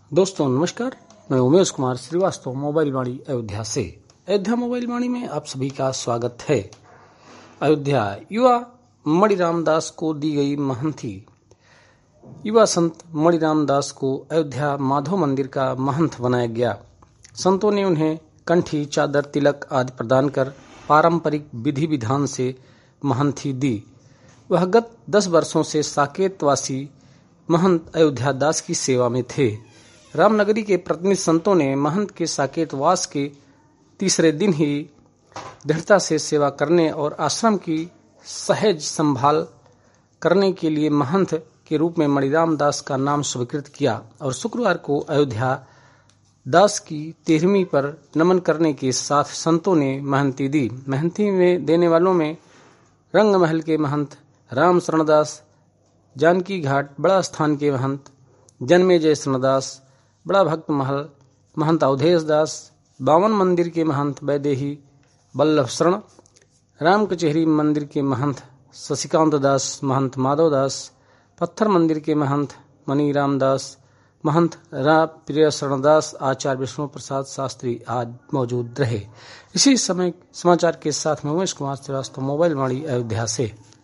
दोस्तों नमस्कार, मैं उमेश कुमार श्रीवास्तव मोबाइल वाणी अयोध्या से। अयोध्या मोबाइल वाणी में आप सभी का स्वागत है। अयोध्या युवा मणिराम दास को दी गई महंती। युवा संत मणिराम दास को अयोध्या माधव मंदिर का महंत बनाया गया। संतों ने उन्हें कंठी, चादर, तिलक आदि प्रदान कर पारंपरिक विधि विधान से महंती दी। वह गत 10 वर्षों से साकेतवासी महंत अयोध्या दास की सेवा में थे। रामनगरी के प्रतिनिधि संतों ने महंत के साकेतवास के तीसरे दिन ही दृढ़ता से सेवा करने और आश्रम की सहज संभाल करने के लिए महंत के रूप में मणिराम दास का नाम स्वीकृत किया और शुक्रवार को अयोध्या दास की 13वीं पर नमन करने के साथ संतों ने महंती दी। महंती में देने वालों में रंग महल के महंत राम शरणदास, जानकी घाट बड़ा स्थान के महंत जन्मेजय शरणदास, बड़ा भक्त महल महंत अवधेश दास, बावन मंदिर के महंत वैदेही बल्लभ शरण, राम कचहरी मंदिर के महंत शशिकांत दास, महंत माधव दास, पत्थर मंदिर के महंत मनीराम दास, महंत प्रिय शरणदास, आचार्य विष्णु प्रसाद शास्त्री आज मौजूद रहे। इसी समय समाचार के साथ में उमेश कुमार श्रीवास्तव मोबाइल वाणी अयोध्या से।